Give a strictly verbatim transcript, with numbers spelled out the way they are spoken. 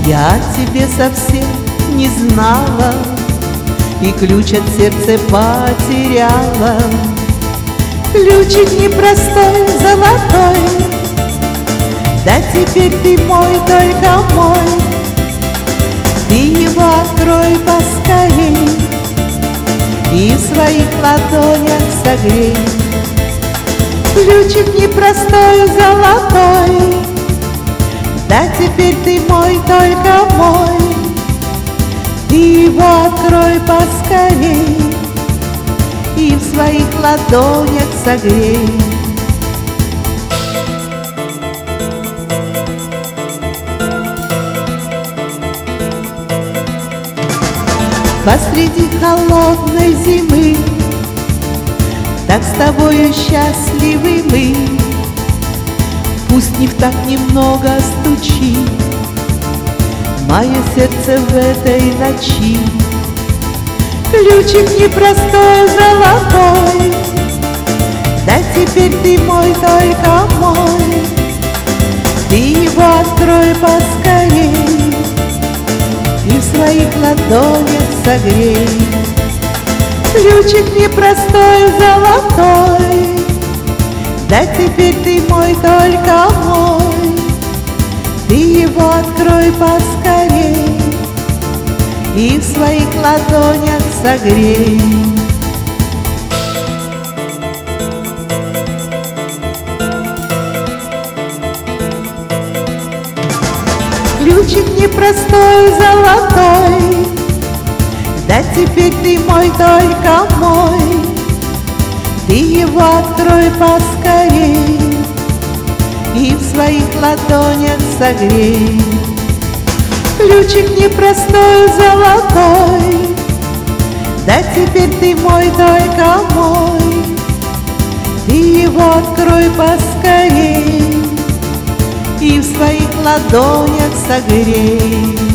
Я тебе совсем не знала и ключ от сердца потеряла. Ключик непростой, золотой, да теперь ты мой, только мой. Ты его открой поскорей и в своих ладонях согрей. Ключик непростой, золотой, да теперь ты мой, только мой. Ты его открой поскорей и в своих ладонях согрей. Посреди холодной зимы так с тобою счастливы мы. Пусть в них так немного стучит мое сердце в этой ночи. Ключик непростой, золотой, да теперь ты мой, только мой. Ты его открой поскорей и в своих ладонях согрей. Ключик непростой, золотой, да теперь ты мой, только мой. Ты его открой поскорей и в своих ладонях согрей. Ключик непростой, золотой, да теперь ты мой, только мой. Ты его открой поскорей и в своих ладонях согрей. Ключик непростой, золотой, да теперь ты мой, только мой. Ты его открой поскорей и в своих ладонях согрей.